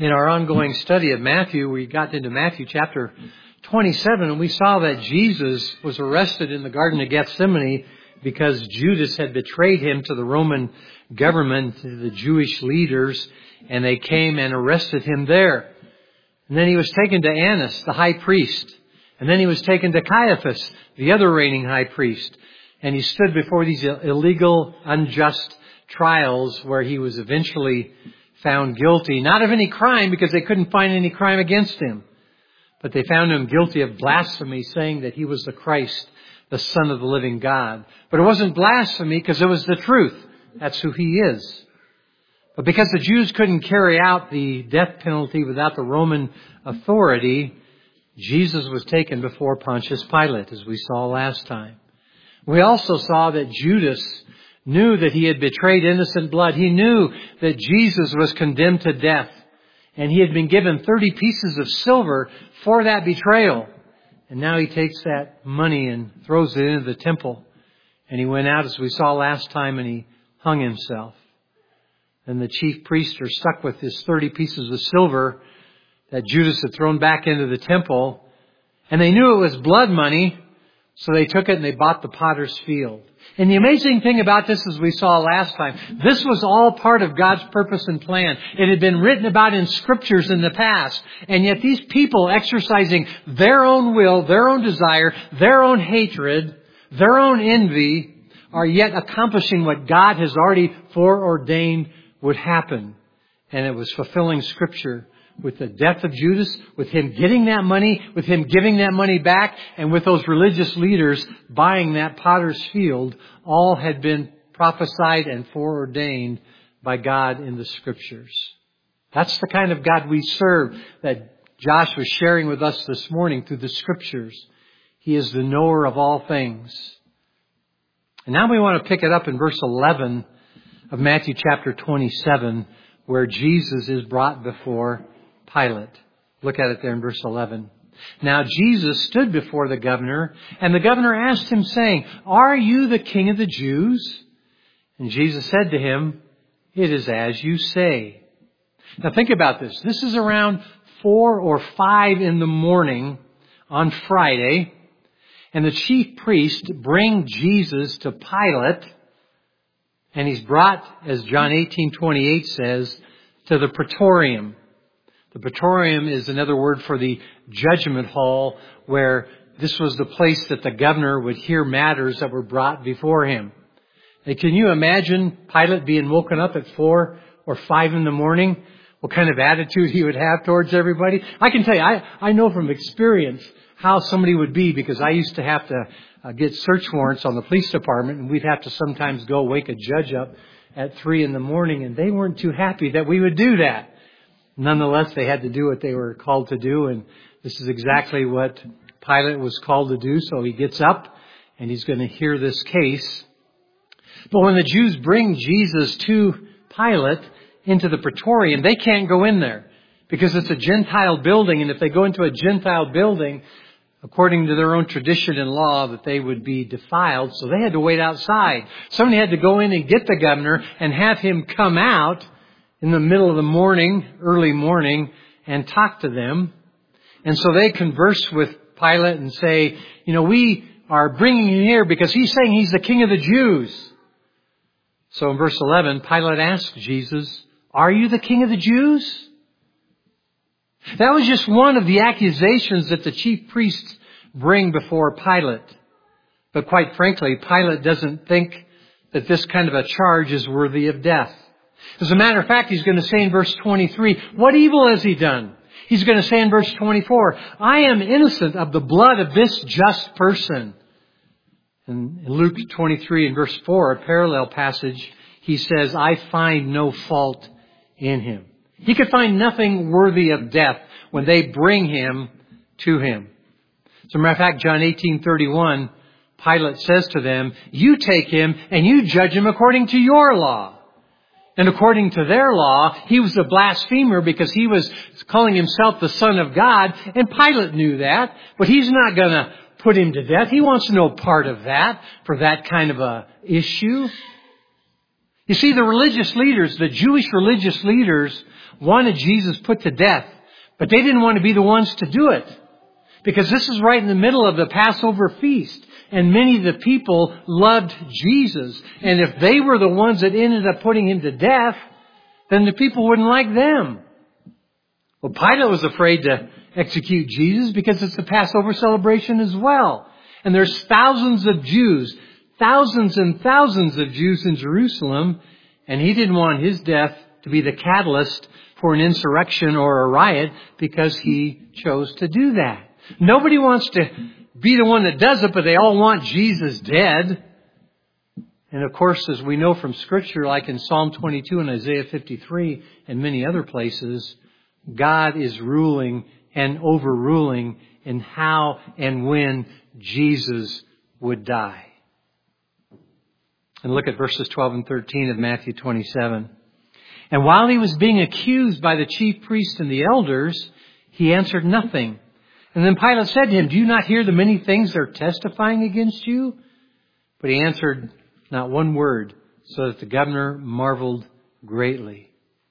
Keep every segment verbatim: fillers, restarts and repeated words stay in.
In our ongoing study of Matthew, we got into Matthew chapter twenty-seven, and we saw that Jesus was arrested in the Garden of Gethsemane because Judas had betrayed him to the Roman government, to the Jewish leaders, and they came and arrested him there. And then he was taken to Annas, the high priest. And then he was taken to Caiaphas, the other reigning high priest. And he stood before these illegal, unjust trials where he was eventually found guilty, not of any crime because they couldn't find any crime against him. But they found him guilty of blasphemy, saying that he was the Christ, the Son of the living God. But it wasn't blasphemy because it was the truth. That's who he is. But because the Jews couldn't carry out the death penalty without the Roman authority, Jesus was taken before Pontius Pilate, as we saw last time. We also saw that Judas knew that he had betrayed innocent blood. He knew that Jesus was condemned to death. And he had been given thirty pieces of silver for that betrayal. And now he takes that money and throws it into the temple. And he went out, as we saw last time, and he hung himself. And the chief priests are stuck with his thirty pieces of silver that Judas had thrown back into the temple. And they knew it was blood money, so they took it and they bought the potter's field. And the amazing thing about this, as we saw last time, this was all part of God's purpose and plan. It had been written about in scriptures in the past. And yet these people exercising their own will, their own desire, their own hatred, their own envy, are yet accomplishing what God has already foreordained would happen. And it was fulfilling scripture. With the death of Judas, with him getting that money, with him giving that money back, and with those religious leaders buying that potter's field, all had been prophesied and foreordained by God in the scriptures. That's the kind of God we serve that Josh was sharing with us this morning through the scriptures. He is the knower of all things. And now we want to pick it up in verse eleven of Matthew chapter twenty-seven, where Jesus is brought before Pilate. Look at it there in verse eleven. Now Jesus stood before the governor, and the governor asked him, saying, "Are you the king of the Jews?" And Jesus said to him, "It is as you say." Now think about this. This is around four or five in the morning on Friday, and the chief priests bring Jesus to Pilate, and he's brought, as John eighteen twenty-eight says, to the praetorium. The praetorium is another word for the judgment hall, where this was the place that the governor would hear matters that were brought before him. And can you imagine Pilate being woken up at four or five in the morning? What kind of attitude he would have towards everybody? I can tell you, I, I know from experience how somebody would be, because I used to have to uh, get search warrants on the police department, and we'd have to sometimes go wake a judge up at three in the morning, and they weren't too happy that we would do that. Nonetheless, they had to do what they were called to do, and this is exactly what Pilate was called to do. So he gets up, and he's going to hear this case. But when the Jews bring Jesus to Pilate into the praetorium, they can't go in there because it's a Gentile building, and if they go into a Gentile building, according to their own tradition and law, that they would be defiled. So they had to wait outside. Somebody had to go in and get the governor and have him come out in the middle of the morning, early morning, and talk to them. And so they converse with Pilate and say, you know, we are bringing him here because he's saying he's the king of the Jews. So in verse eleven, Pilate asked Jesus, "Are you the king of the Jews?" That was just one of the accusations that the chief priests bring before Pilate. But quite frankly, Pilate doesn't think that this kind of a charge is worthy of death. As a matter of fact, he's going to say in verse twenty-three, what evil has he done? He's going to say in verse twenty-four, I am innocent of the blood of this just person. And in Luke twenty-three and verse four, a parallel passage, he says, I find no fault in him. He could find nothing worthy of death when they bring him to him. As a matter of fact, John eighteen thirty-one, Pilate says to them, you take him and you judge him according to your law. And according to their law, he was a blasphemer because he was calling himself the Son of God. And Pilate knew that, but he's not going to put him to death. He wants no part of that for that kind of a issue. You see, the religious leaders, the Jewish religious leaders, wanted Jesus put to death, but they didn't want to be the ones to do it. Because this is right in the middle of the Passover feast. And many of the people loved Jesus. And if they were the ones that ended up putting him to death, then the people wouldn't like them. Well, Pilate was afraid to execute Jesus because it's the Passover celebration as well. And there's thousands of Jews, thousands and thousands of Jews in Jerusalem. And he didn't want his death to be the catalyst for an insurrection or a riot because he chose to do that. Nobody wants to be the one that does it, but they all want Jesus dead. And of course, as we know from Scripture, like in Psalm twenty-two and Isaiah fifty-three and many other places, God is ruling and overruling in how and when Jesus would die. And look at verses twelve and thirteen of Matthew twenty-seven. And while he was being accused by the chief priests and the elders, he answered nothing. And then Pilate said to him, do you not hear the many things they're testifying against you? But he answered not one word, so that the governor marveled greatly.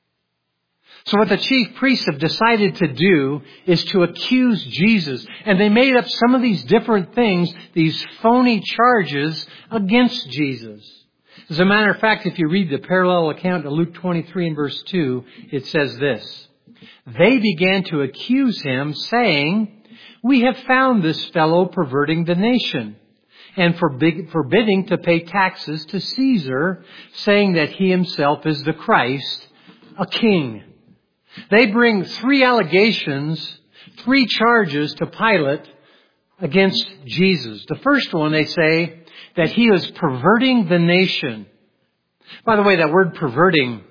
So what the chief priests have decided to do is to accuse Jesus. And they made up some of these different things, these phony charges against Jesus. As a matter of fact, if you read the parallel account of Luke twenty-three and verse two, it says this. They began to accuse him, saying, we have found this fellow perverting the nation and forbidding to pay taxes to Caesar, saying that he himself is the Christ, a king. They bring three allegations, three charges to Pilate against Jesus. The first one, they say that he was perverting the nation. By the way, that word perverting,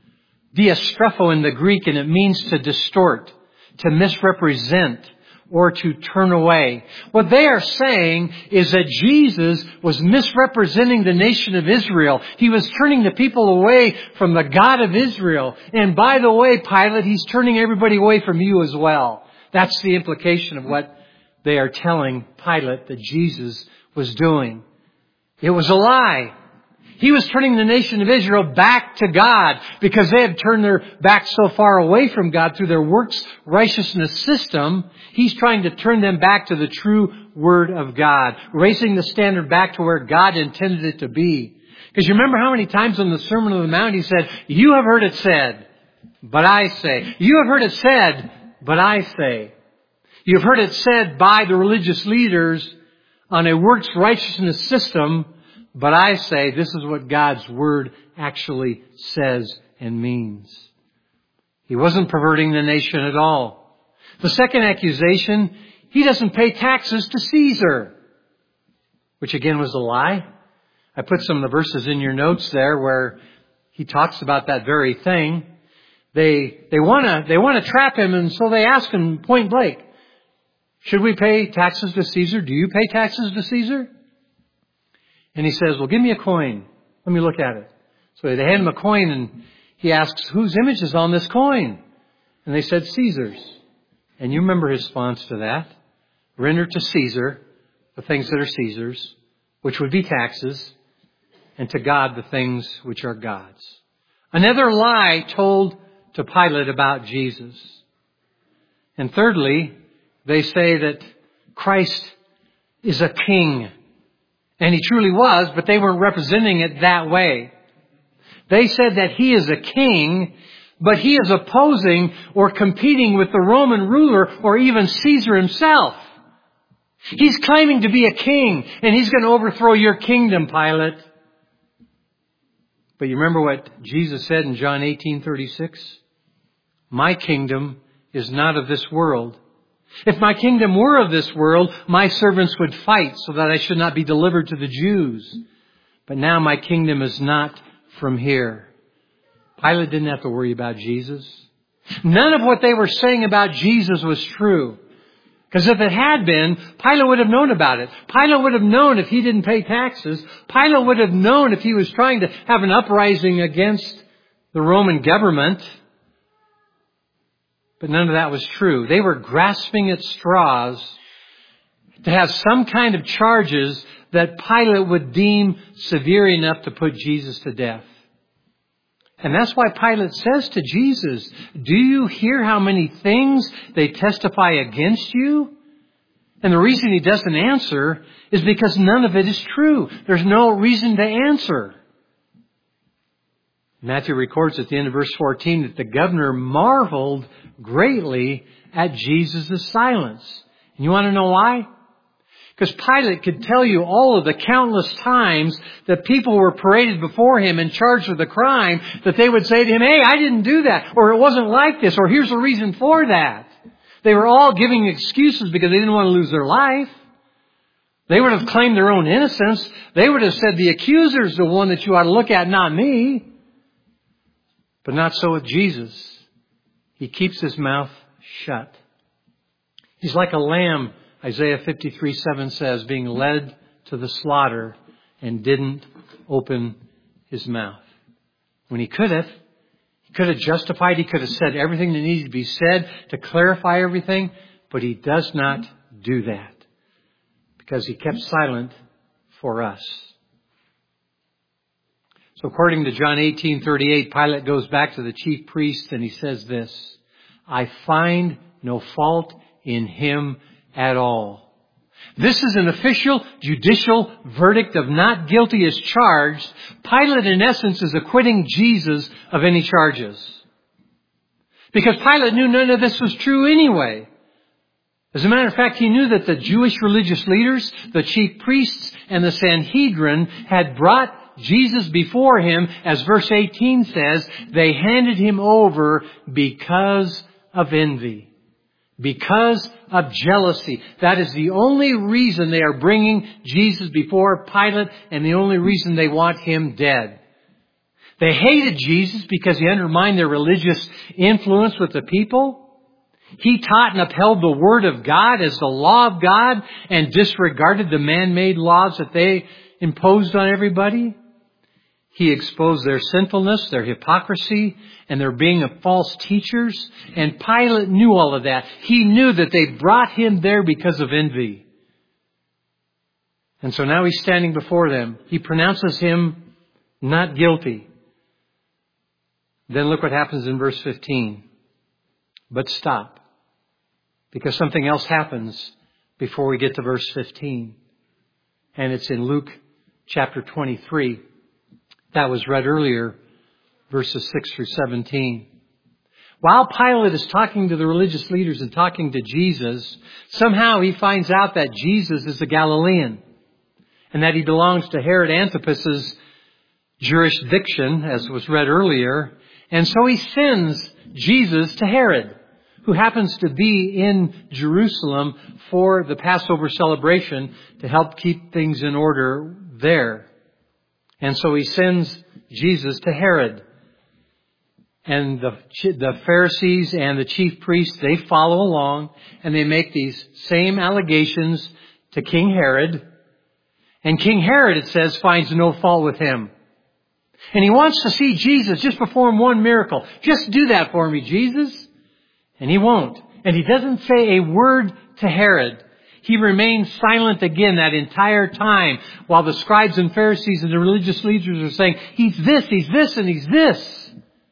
diastrepho in the Greek, and it means to distort, to misrepresent, or to turn away. What they are saying is that Jesus was misrepresenting the nation of Israel. He was turning the people away from the God of Israel. And by the way, Pilate, he's turning everybody away from you as well. That's the implication of what they are telling Pilate that Jesus was doing. It was a lie. He was turning the nation of Israel back to God because they had turned their back so far away from God through their works righteousness system. He's trying to turn them back to the true Word of God, raising the standard back to where God intended it to be. Because you remember how many times on the Sermon on the Mount he said, you have heard it said, but I say. You have heard it said, but I say. You've heard it said by the religious leaders on a works righteousness system, but I say this is what God's Word actually says and means. He wasn't perverting the nation at all. The second accusation, he doesn't pay taxes to Caesar, which again was a lie. I put some of the verses in your notes there where he talks about that very thing. They they want to they want to trap him, and so they ask him point blank, should we pay taxes to Caesar? Do you pay taxes to Caesar? And he says, well, give me a coin. Let me look at it. So they hand him a coin and he asks, whose image is on this coin? And they said, Caesar's. And you remember his response to that. Render to Caesar the things that are Caesar's, which would be taxes, and to God the things which are God's. Another lie told to Pilate about Jesus. And thirdly, they say that Christ is a king. And he truly was, but they weren't representing it that way. They said that he is a king, but he is opposing or competing with the Roman ruler or even Caesar himself. He's claiming to be a king, and he's going to overthrow your kingdom, Pilate. But you remember what Jesus said in John eighteen thirty-six? My kingdom is not of this world. If my kingdom were of this world, my servants would fight so that I should not be delivered to the Jews. But now my kingdom is not from here. Pilate didn't have to worry about Jesus. None of what they were saying about Jesus was true. Because if it had been, Pilate would have known about it. Pilate would have known if he didn't pay taxes. Pilate would have known if he was trying to have an uprising against the Roman government. But none of that was true. They were grasping at straws to have some kind of charges that Pilate would deem severe enough to put Jesus to death. And that's why Pilate says to Jesus, do you hear how many things they testify against you? And the reason he doesn't answer is because none of it is true. There's no reason to answer. Matthew records at the end of verse fourteen that the governor marveled greatly at Jesus' silence. And you want to know why? Because Pilate could tell you all of the countless times that people were paraded before him and charged with a crime, that they would say to him, hey, I didn't do that, or it wasn't like this, or here's the reason for that. They were all giving excuses because they didn't want to lose their life. They would have claimed their own innocence. They would have said, the accuser's the one that you ought to look at, not me. But not so with Jesus. He keeps his mouth shut. He's like a lamb, Isaiah fifty-three seven says, being led to the slaughter and didn't open his mouth. When he could have, he could have justified, he could have said everything that needed to be said to clarify everything, but he does not do that because he kept silent for us. So according to John eighteen thirty-eight, Pilate goes back to the chief priest and he says this, I find no fault in him at all. This is an official judicial verdict of not guilty as charged. Pilate, in essence, is acquitting Jesus of any charges. Because Pilate knew none of this was true anyway. As a matter of fact, he knew that the Jewish religious leaders, the chief priests, and the Sanhedrin had brought Jesus before him. As verse eighteen says, they handed him over because of envy. Because of jealousy. That is the only reason they are bringing Jesus before Pilate and the only reason they want him dead. They hated Jesus because he undermined their religious influence with the people. He taught and upheld the Word of God as the law of God and disregarded the man-made laws that they imposed on everybody. He exposed their sinfulness, their hypocrisy, and their being of false teachers. And Pilate knew all of that. He knew that they brought him there because of envy. And so now he's standing before them. He pronounces him not guilty. Then look what happens in verse fifteen. But stop. Because something else happens before we get to verse fifteen. And it's in Luke chapter twenty-three. That was read earlier, verses six through seventeen. While Pilate is talking to the religious leaders and talking to Jesus, somehow he finds out that Jesus is a Galilean and that he belongs to Herod Antipas's jurisdiction, as was read earlier. And so he sends Jesus to Herod, who happens to be in Jerusalem for the Passover celebration to help keep things in order there. And so he sends Jesus to Herod. And the, the Pharisees and the chief priests, they follow along and they make these same allegations to King Herod. And King Herod, it says, finds no fault with him. And he wants to see Jesus just perform one miracle. Just do that for me, Jesus. And he won't. And he doesn't say a word to Herod. He remains silent again that entire time while the scribes and Pharisees and the religious leaders are saying, he's this, he's this, and he's this.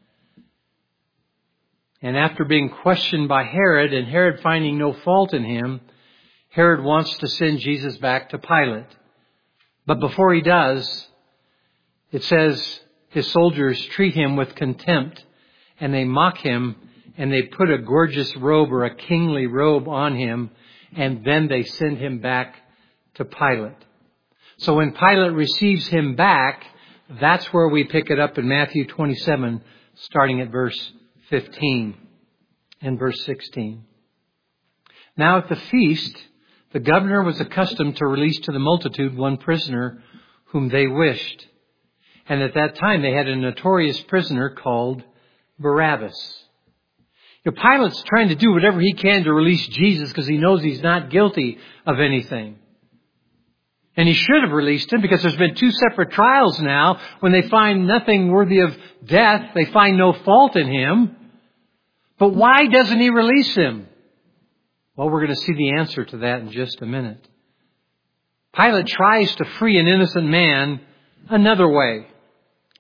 And after being questioned by Herod and Herod finding no fault in him, Herod wants to send Jesus back to Pilate. But before he does, it says his soldiers treat him with contempt and they mock him and they put a gorgeous robe or a kingly robe on him. And then they send him back to Pilate. So when Pilate receives him back, that's where we pick it up in Matthew twenty-seven, starting at verse fifteen and verse sixteen. Now at the feast, the governor was accustomed to release to the multitude one prisoner whom they wished. And at that time they had a notorious prisoner called Barabbas. You know, Pilate's trying to do whatever he can to release Jesus because he knows he's not guilty of anything. And he should have released him because there's been two separate trials now. When they find nothing worthy of death, they find no fault in him. But why doesn't he release him? Well, we're going to see the answer to that in just a minute. Pilate tries to free an innocent man another way.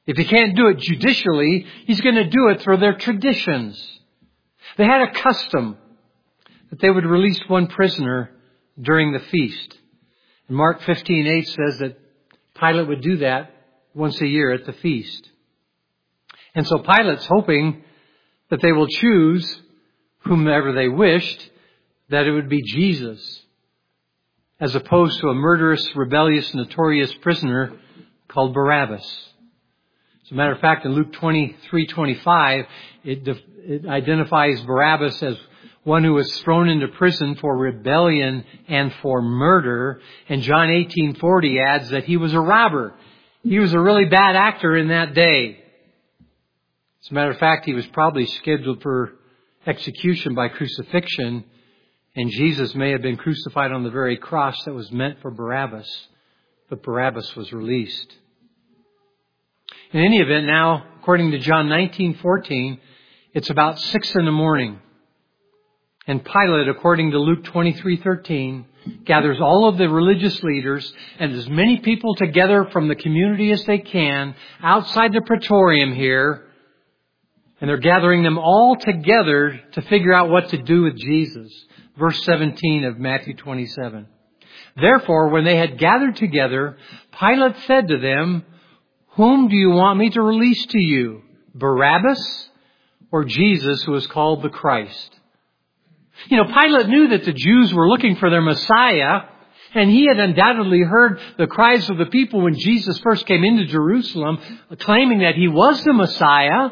If he can't do it judicially, he's going to do it through their traditions. They had a custom that they would release one prisoner during the feast. And Mark fifteen eight says that Pilate would do that once a year at the feast. And so Pilate's hoping that they will choose whomever they wished, that it would be Jesus, as opposed to a murderous, rebellious, notorious prisoner called Barabbas. As a matter of fact, in Luke twenty-three twenty-five, it, def- it identifies Barabbas as one who was thrown into prison for rebellion and for murder. And John eighteen forty adds that he was a robber. He was a really bad actor in that day. As a matter of fact, he was probably scheduled for execution by crucifixion, and Jesus may have been crucified on the very cross that was meant for Barabbas, but Barabbas was released. In any event, now, according to John nineteen fourteen, it's about six in the morning. And Pilate, according to Luke twenty-three thirteen, gathers all of the religious leaders and as many people together from the community as they can outside the praetorium here. And they're gathering them all together to figure out what to do with Jesus. Verse seventeen of Matthew twenty-seven. Therefore, when they had gathered together, Pilate said to them, "Whom do you want me to release to you, Barabbas or Jesus, who is called the Christ?" You know, Pilate knew that the Jews were looking for their Messiah, and he had undoubtedly heard the cries of the people when Jesus first came into Jerusalem, claiming that he was the Messiah.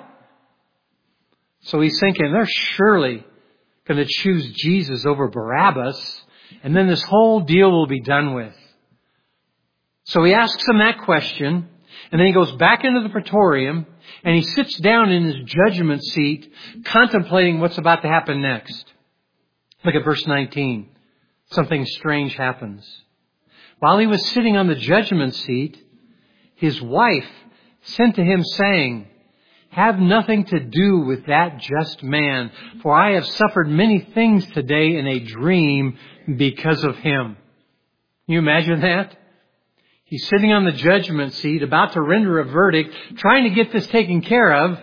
So he's thinking they're surely going to choose Jesus over Barabbas, and then this whole deal will be done with. So he asks them that question, and then he goes back into the praetorium, and he sits down in his judgment seat, contemplating what's about to happen next. Look at verse nineteen. Something strange happens. While he was sitting on the judgment seat, his wife sent to him saying, "Have nothing to do with that just man, for I have suffered many things today in a dream because of him." Can you imagine that? He's sitting on the judgment seat, about to render a verdict, trying to get this taken care of.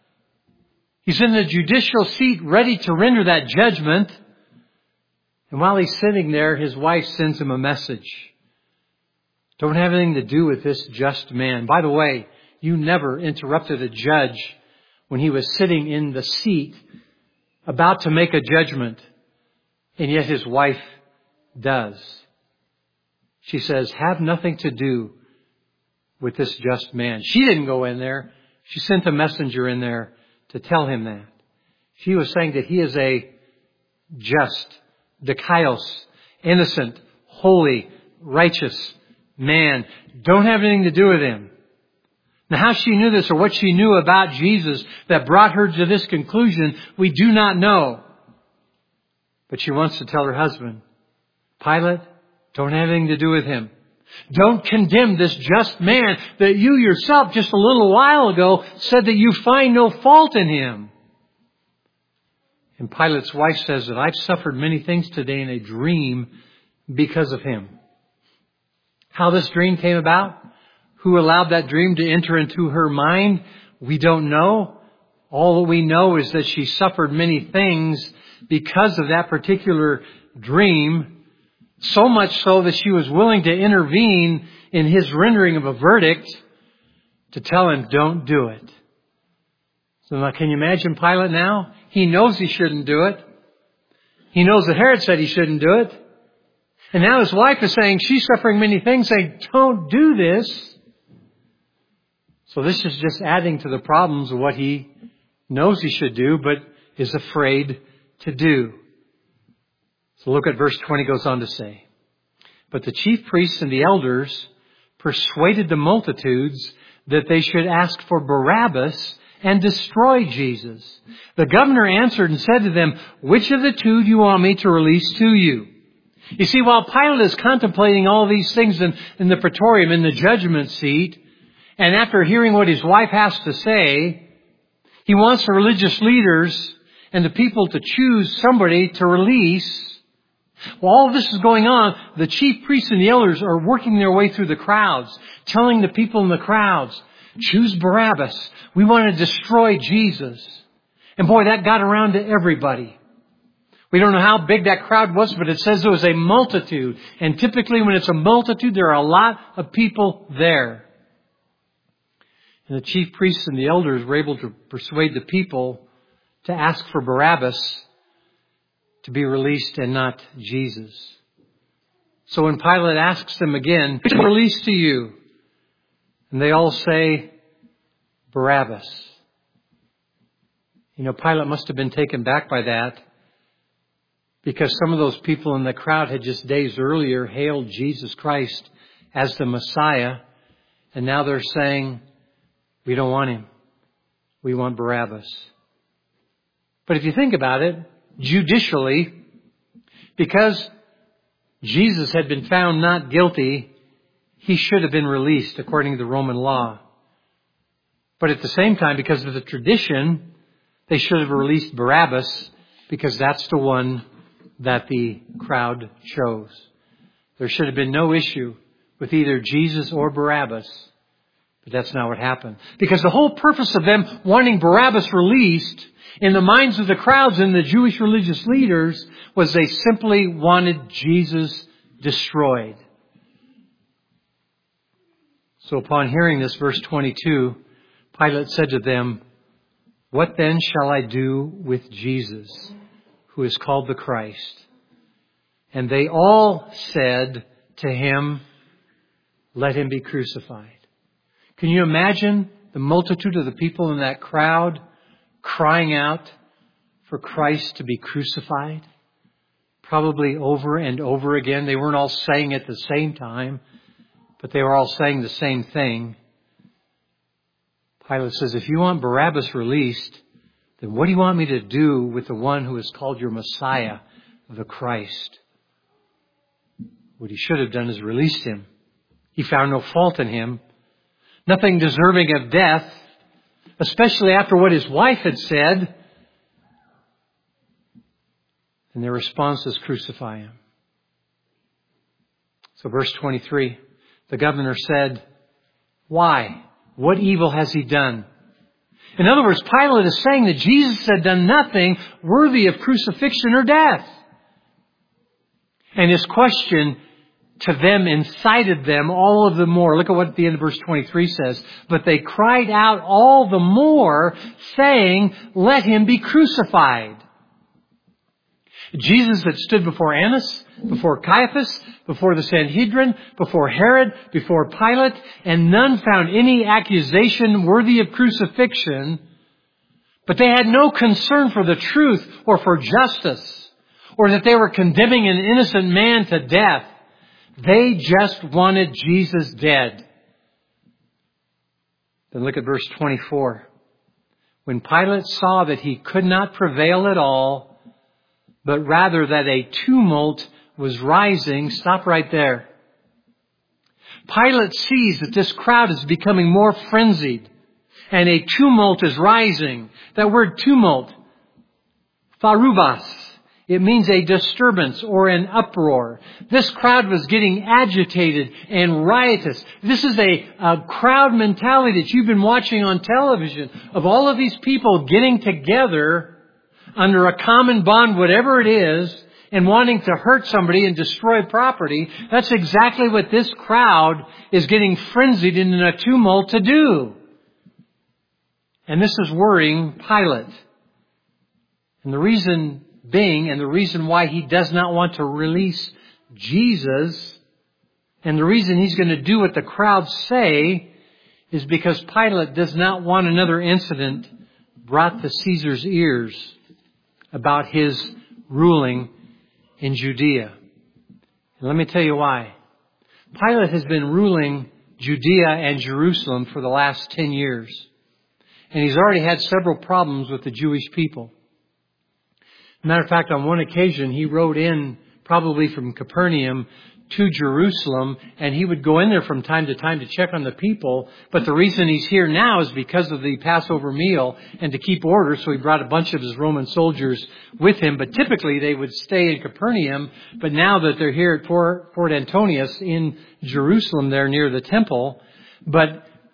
He's in the judicial seat, ready to render that judgment. And while he's sitting there, his wife sends him a message. Don't have anything to do with this just man. By the way, you never interrupted a judge when he was sitting in the seat about to make a judgment. And yet his wife does. She says, "Have nothing to do with this just man." She didn't go in there. She sent a messenger in there to tell him that. She was saying that he is a just, dikaios, innocent, holy, righteous man. Don't have anything to do with him. Now, how she knew this or what she knew about Jesus that brought her to this conclusion, we do not know. But she wants to tell her husband, "Pilate, don't have anything to do with him. Don't condemn this just man that you yourself just a little while ago said that you find no fault in him." And Pilate's wife says that I've suffered many things today in a dream because of him. How this dream came about, who allowed that dream to enter into her mind, we don't know. All that we know is that she suffered many things because of that particular dream, so much so that she was willing to intervene in his rendering of a verdict to tell him, "Don't do it." So now, can you imagine Pilate now? He knows he shouldn't do it. He knows that Herod said he shouldn't do it. And now his wife is saying she's suffering many things, saying, "Don't do this." So this is just adding to the problems of what he knows he should do, but is afraid to do. So look at verse twenty goes on to say, "But the chief priests and the elders persuaded the multitudes that they should ask for Barabbas and destroy Jesus. The governor answered and said to them, 'Which of the two do you want me to release to you?'" You see, while Pilate is contemplating all these things in, in the praetorium, in the judgment seat, and after hearing what his wife has to say, he wants the religious leaders and the people to choose somebody to release. While all of this is going on, the chief priests and the elders are working their way through the crowds, telling the people in the crowds, choose Barabbas. We want to destroy Jesus. And boy, that got around to everybody. We don't know how big that crowd was, but it says there was a multitude. And typically when it's a multitude, there are a lot of people there. And the chief priests and the elders were able to persuade the people to ask for Barabbas to be released and not Jesus. So when Pilate asks them again, "Who released to you?" And they all say, "Barabbas." You know, Pilate must have been taken back by that, because some of those people in the crowd had just days earlier hailed Jesus Christ as the Messiah. And now they're saying, "We don't want him. We want Barabbas." But if you think about it, judicially, because Jesus had been found not guilty, he should have been released according to the Roman law. But at the same time, because of the tradition, they should have released Barabbas, because that's the one that the crowd chose. There should have been no issue with either Jesus or Barabbas. But that's not what happened. Because the whole purpose of them wanting Barabbas released in the minds of the crowds and the Jewish religious leaders was they simply wanted Jesus destroyed. So upon hearing this, verse twenty-two, Pilate said to them, "What then shall I do with Jesus, who is called the Christ?" And they all said to him, "Let him be crucified." Can you imagine the multitude of the people in that crowd crying out for Christ to be crucified? Probably over and over again. They weren't all saying it at the same time, but they were all saying the same thing. Pilate says, "If you want Barabbas released, then what do you want me to do with the one who is called your Messiah, the Christ?" What he should have done is released him. He found no fault in him. Nothing deserving of death, especially after what his wife had said. And their response is, "Crucify him." So verse twenty-three, the governor said, "Why? What evil has he done?" In other words, Pilate is saying that Jesus had done nothing worthy of crucifixion or death. And his question to them incited them all of the more. Look at what the end of verse twenty-three says. "But they cried out all the more, saying, 'Let him be crucified.'" Jesus had stood before Annas, before Caiaphas, before the Sanhedrin, before Herod, before Pilate, and none found any accusation worthy of crucifixion. But they had no concern for the truth or for justice, or that they were condemning an innocent man to death. They just wanted Jesus dead. Then look at verse twenty-four. "When Pilate saw that he could not prevail at all, but rather that a tumult was rising," stop right there. Pilate sees that this crowd is becoming more frenzied and a tumult is rising. That word tumult, tharubas, it means a disturbance or an uproar. This crowd was getting agitated and riotous. This is a, a crowd mentality that you've been watching on television, of all of these people getting together under a common bond, whatever it is, and wanting to hurt somebody and destroy property. That's exactly what this crowd is getting frenzied in a tumult to do. And this is worrying Pilate. And the reason being, and the reason why he does not want to release Jesus, and the reason he's going to do what the crowds say, is because Pilate does not want another incident brought to Caesar's ears about his ruling in Judea. And let me tell you why. Pilate has been ruling Judea and Jerusalem for the last ten years. And he's already had several problems with the Jewish people. Matter of fact, on one occasion, he rode in probably from Capernaum to Jerusalem, and he would go in there from time to time to check on the people. But the reason he's here now is because of the Passover meal and to keep order. So he brought a bunch of his Roman soldiers with him. But typically they would stay in Capernaum. But now that they're here at Fort Antonius in Jerusalem, there near the temple. But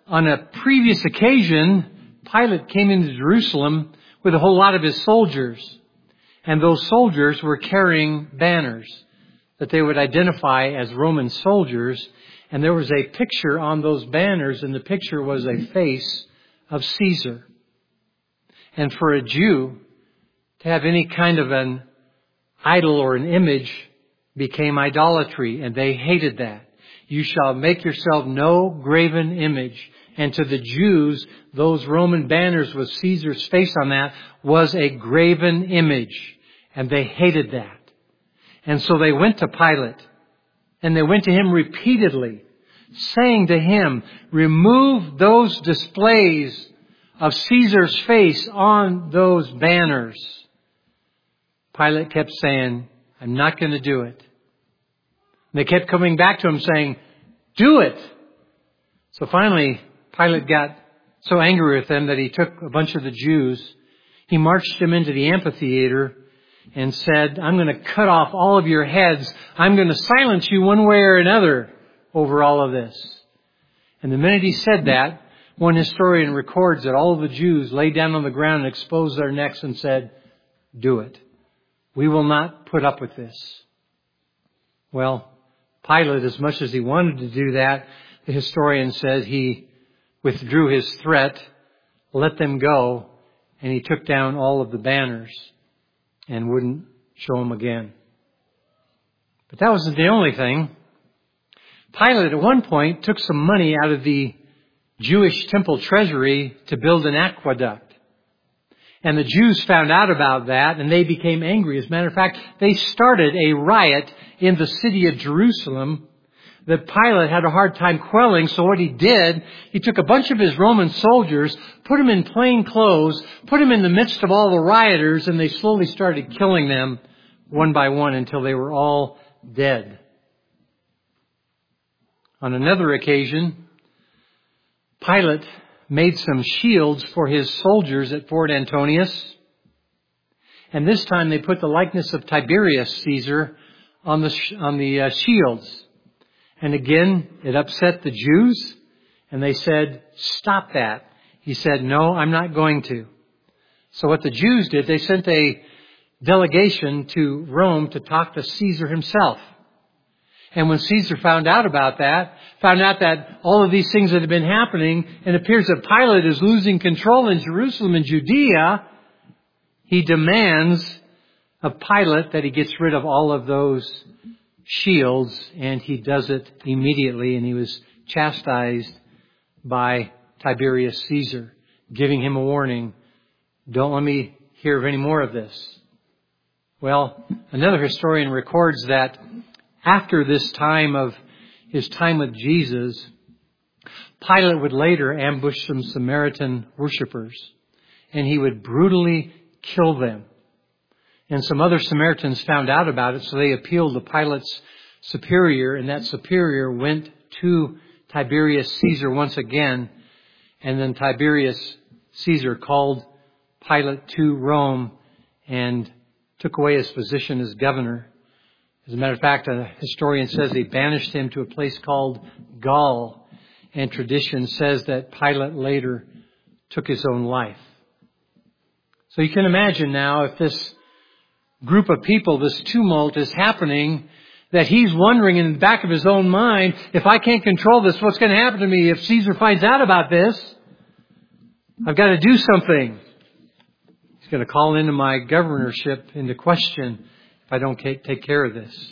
on a previous occasion, Pilate came into Jerusalem with a whole lot of his soldiers. And those soldiers were carrying banners that they would identify as Roman soldiers. And there was a picture on those banners, and the picture was a face of Caesar. And for a Jew to have any kind of an idol or an image became idolatry, and they hated that. You shall make yourself no graven image. And to the Jews, those Roman banners with Caesar's face on that was a graven image. And they hated that. And so they went to Pilate. And they went to him repeatedly, saying to him, remove those displays of Caesar's face on those banners. Pilate kept saying, I'm not going to do it. And they kept coming back to him saying, do it. So finally, Pilate got so angry with them that he took a bunch of the Jews. He marched them into the amphitheater and said, I'm going to cut off all of your heads. I'm going to silence you one way or another over all of this. And the minute he said that, one historian records that all of the Jews laid down on the ground and exposed their necks and said, do it. We will not put up with this. Well, Pilate, as much as he wanted to do that, the historian says he withdrew his threat, let them go, and he took down all of the banners and wouldn't show them again. But that wasn't the only thing. Pilate at one point took some money out of the Jewish temple treasury to build an aqueduct. And the Jews found out about that, and they became angry. As a matter of fact, they started a riot in the city of Jerusalem that Pilate had a hard time quelling. So what he did, he took a bunch of his Roman soldiers, put them in plain clothes, put them in the midst of all the rioters, and they slowly started killing them one by one until they were all dead. On another occasion, Pilate made some shields for his soldiers at Fort Antonius. And this time they put the likeness of Tiberius Caesar on the on the uh, shields. And again, it upset the Jews. And they said, stop that. He said, no, I'm not going to. So what the Jews did, they sent a delegation to Rome to talk to Caesar himself. And when Caesar found out about that, found out that all of these things that had been happening, and it appears that Pilate is losing control in Jerusalem and Judea, he demands of Pilate that he gets rid of all of those shields, and he does it immediately, and he was chastised by Tiberius Caesar, giving him a warning, don't let me hear of any more of this. Well, another historian records that after this time of his time with Jesus, Pilate would later ambush some Samaritan worshipers, and he would brutally kill them. And some other Samaritans found out about it, so they appealed to Pilate's superior, and that superior went to Tiberius Caesar once again, and then Tiberius Caesar called Pilate to Rome and took away his position as governor. As a matter of fact, a historian says he banished him to a place called Gaul, and tradition says that Pilate later took his own life. So you can imagine now, if this group of people, this tumult is happening, that he's wondering in the back of his own mind, if I can't control this, what's going to happen to me? If Caesar finds out about this, I've got to do something. He's going to call into my governorship into question if I don't take care of this.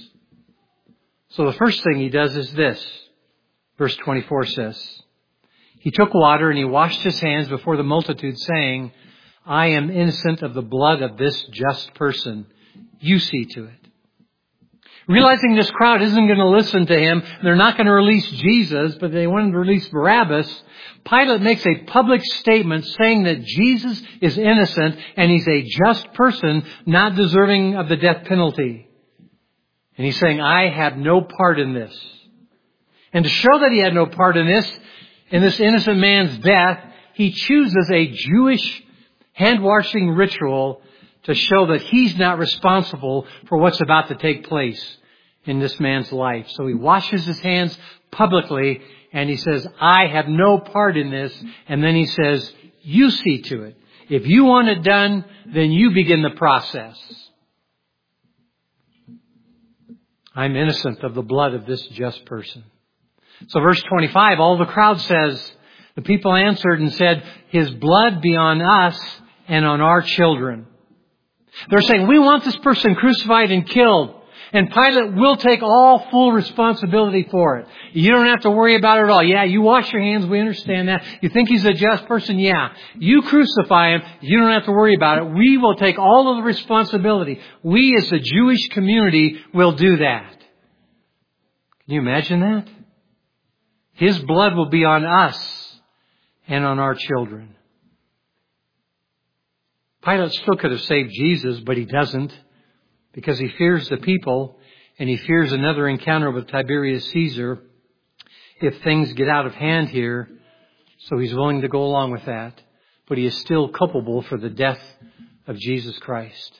So the first thing he does is this. Verse twenty-four says, he took water and he washed his hands before the multitude, saying, I am innocent of the blood of this just person. You see to it. Realizing this crowd isn't going to listen to him, they're not going to release Jesus, but they want to release Barabbas, Pilate makes a public statement saying that Jesus is innocent and he's a just person, not deserving of the death penalty. And he's saying, I have no part in this. And to show that he had no part in this, in this innocent man's death, he chooses a Jewish hand-washing ritual to show that he's not responsible for what's about to take place in this man's life. So he washes his hands publicly and he says, I have no part in this. And then he says, you see to it. If you want it done, then you begin the process. I'm innocent of the blood of this just person. So verse twenty-five, all the crowd says, the people answered and said, his blood be on us and on our children. They're saying, we want this person crucified and killed. And Pilate will take all full responsibility for it. You don't have to worry about it at all. Yeah, you wash your hands. We understand that. You think he's a just person? Yeah. You crucify him. You don't have to worry about it. We will take all of the responsibility. We as the Jewish community will do that. Can you imagine that? His blood will be on us and on our children. Pilate still could have saved Jesus, but he doesn't, because he fears the people and he fears another encounter with Tiberius Caesar if things get out of hand here. So he's willing to go along with that. But he is still culpable for the death of Jesus Christ.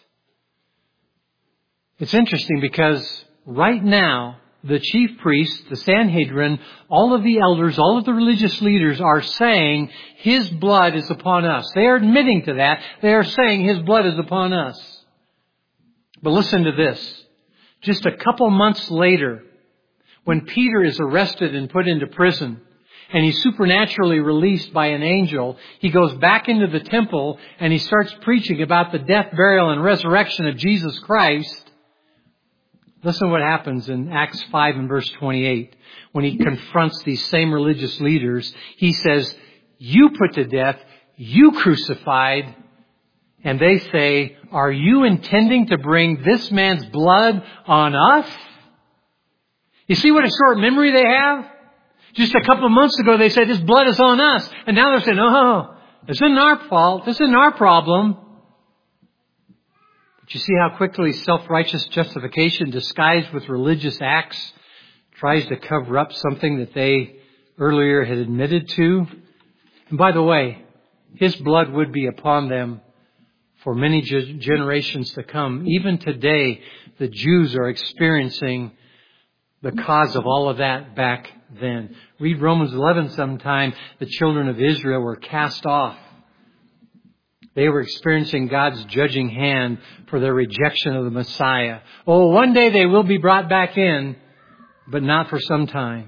It's interesting because right now, the chief priests, the Sanhedrin, all of the elders, all of the religious leaders are saying his blood is upon us. They are admitting to that. They are saying his blood is upon us. But listen to this. Just a couple months later, when Peter is arrested and put into prison, and he's supernaturally released by an angel, he goes back into the temple and he starts preaching about the death, burial, and resurrection of Jesus Christ. Listen what happens in Acts five and verse twenty-eight. When he confronts these same religious leaders, he says, you put to death, you crucified. And they say, are you intending to bring this man's blood on us? You see what a short memory they have? Just a couple of months ago they said his blood is on us. And now they're saying, oh, this isn't our fault. This isn't our problem. But you see how quickly self-righteous justification disguised with religious acts tries to cover up something that they earlier had admitted to. And by the way, his blood would be upon them for many ge- generations to come. Even today, the Jews are experiencing the cause of all of that back then. Read Romans eleven sometime. The children of Israel were cast off. They were experiencing God's judging hand for their rejection of the Messiah. Oh, one day they will be brought back in, but not for some time.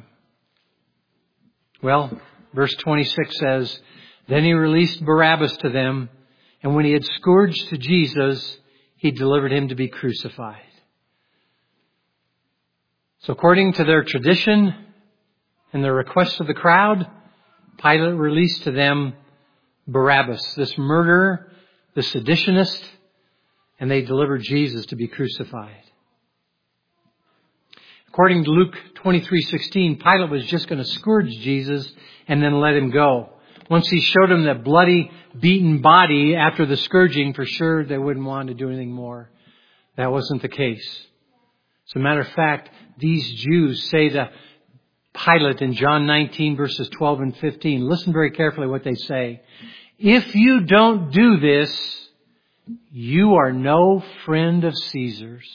Well, verse twenty-six says, then he released Barabbas to them, and when he had scourged to Jesus, he delivered him to be crucified. So according to their tradition and the request of the crowd, Pilate released to them Barabbas, this murderer, the seditionist, and they delivered Jesus to be crucified. According to Luke twenty-three sixteen, Pilate was just going to scourge Jesus and then let him go. Once he showed him that bloody, beaten body after the scourging, for sure they wouldn't want to do anything more. That wasn't the case. As a matter of fact, these Jews say to Pilate in John nineteen verses twelve and fifteen, listen very carefully what they say. If you don't do this, you are no friend of Caesar's.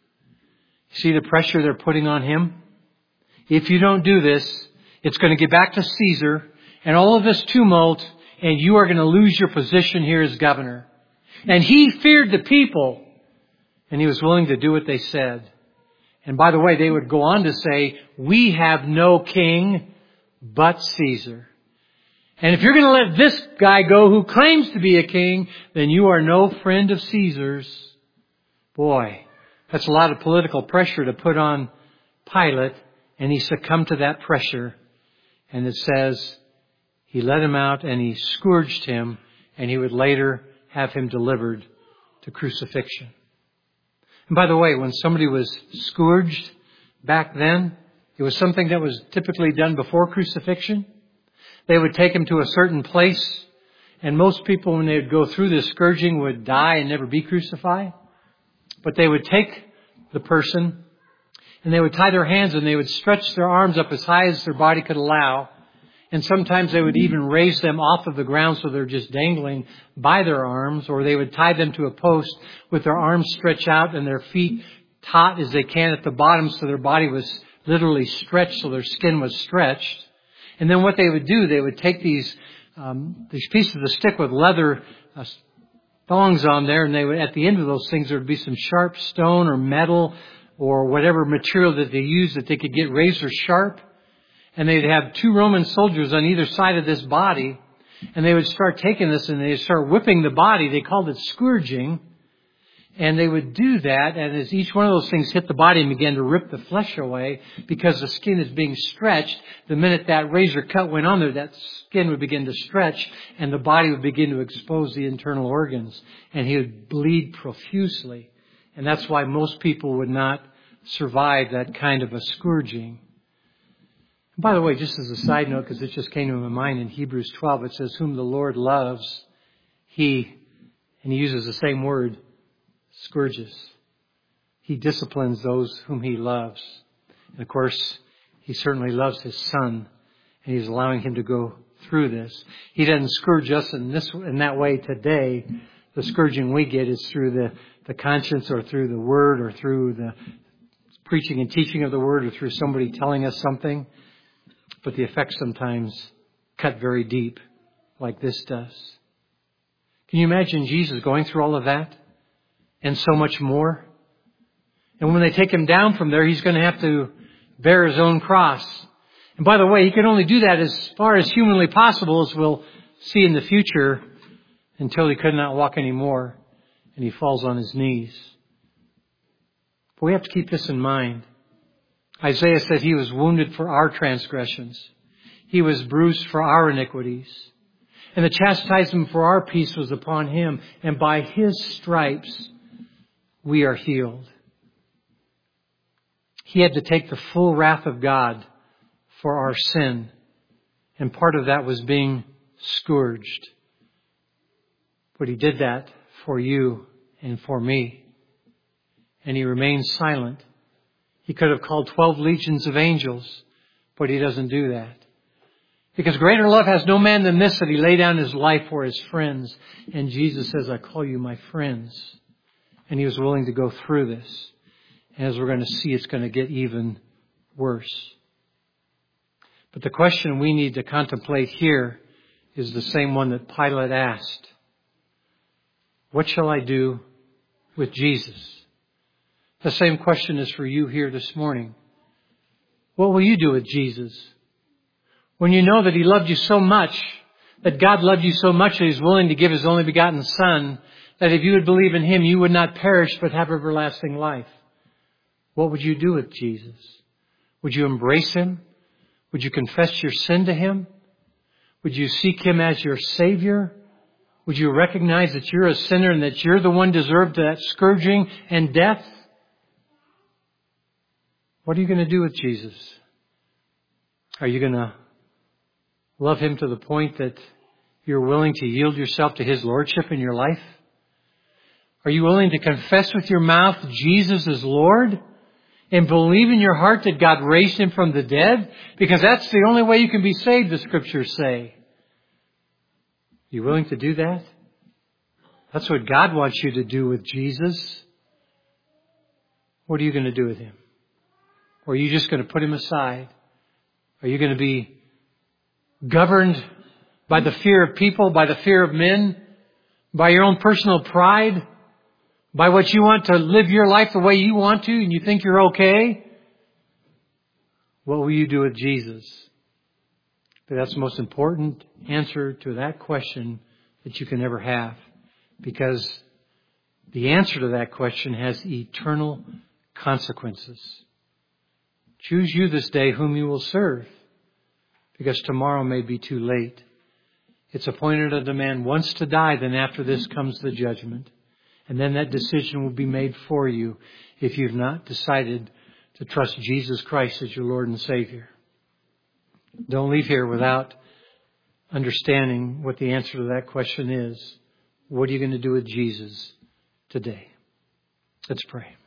See the pressure they're putting on him? If you don't do this, it's going to get back to Caesar and all of this tumult, and you are going to lose your position here as governor. And he feared the people, and he was willing to do what they said. And by the way, they would go on to say, we have no king but Caesar. And if you're going to let this guy go who claims to be a king, then you are no friend of Caesar's. Boy, that's a lot of political pressure to put on Pilate, and he succumbed to that pressure. And it says he let him out and he scourged him, and he would later have him delivered to crucifixion. And by the way, when somebody was scourged back then, it was something that was typically done before crucifixion. They would take him to a certain place, and most people, when they would go through this scourging, would die and never be crucified. But they would take the person, and they would tie their hands, and they would stretch their arms up as high as their body could allow. And sometimes they would even raise them off of the ground so they're just dangling by their arms, or they would tie them to a post with their arms stretched out and their feet taut as they can at the bottom so their body was literally stretched, so their skin was stretched. And then what they would do, they would take these um, these pieces of stick with leather uh, thongs on there, and they would, at the end of those things, there would be some sharp stone or metal or whatever material that they used that they could get razor sharp. And they'd have two Roman soldiers on either side of this body, and they would start taking this and they'd start whipping the body. They called it scourging. And they would do that, and as each one of those things hit the body and began to rip the flesh away, because the skin is being stretched, the minute that razor cut went on there, that skin would begin to stretch, and the body would begin to expose the internal organs, and he would bleed profusely. And that's why most people would not survive that kind of a scourging. And by the way, just as a side note, because it just came to my mind, in Hebrews twelve, it says, whom the Lord loves, he, and he uses the same word, scourges. He disciplines those whom he loves. And of course, he certainly loves his son, and he's allowing him to go through this. He doesn't scourge us in this in that way today. The scourging we get is through the, the conscience, or through the word, or through the preaching and teaching of the word, or through somebody telling us something. But the effects sometimes cut very deep, like this does. Can you imagine Jesus going through all of that? And so much more. And when they take him down from there, he's going to have to bear his own cross. And by the way, he can only do that as far as humanly possible, as we'll see in the future, until he could not walk anymore and he falls on his knees. But we have to keep this in mind. Isaiah said he was wounded for our transgressions. He was bruised for our iniquities. And the chastisement for our peace was upon him. And by his stripes we are healed. He had to take the full wrath of God for our sin. And part of that was being scourged. But he did that for you and for me. And he remained silent. He could have called twelve legions of angels, but he doesn't do that. Because greater love has no man than this, that he lay down his life for his friends. And Jesus says, I call you my friends. And he was willing to go through this. And as we're going to see, it's going to get even worse. But the question we need to contemplate here is the same one that Pilate asked. What shall I do with Jesus? The same question is for you here this morning. What will you do with Jesus? When you know that he loved you so much, that God loved you so much that he's willing to give his only begotten Son, that if you would believe in him, you would not perish but have everlasting life. What would you do with Jesus? Would you embrace him? Would you confess your sin to him? Would you seek him as your Savior? Would you recognize that you're a sinner and that you're the one deserved that scourging and death? What are you going to do with Jesus? Are you going to love him to the point that you're willing to yield yourself to his lordship in your life? Are you willing to confess with your mouth Jesus is Lord and believe in your heart that God raised him from the dead? Because that's the only way you can be saved, the scriptures say. Are you willing to do that? That's what God wants you to do with Jesus. What are you going to do with him? Or are you just going to put him aside? Are you going to be governed by the fear of people, by the fear of men, by your own personal pride, by what you want to live your life the way you want to and you think you're okay? What will you do with Jesus? But that's the most important answer to that question that you can ever have, because the answer to that question has eternal consequences. Choose you this day whom you will serve, because tomorrow may be too late. It's appointed unto man once to die, then after this comes the judgment. And then that decision will be made for you if you've not decided to trust Jesus Christ as your Lord and Savior. Don't leave here without understanding what the answer to that question is. What are you going to do with Jesus today? Let's pray.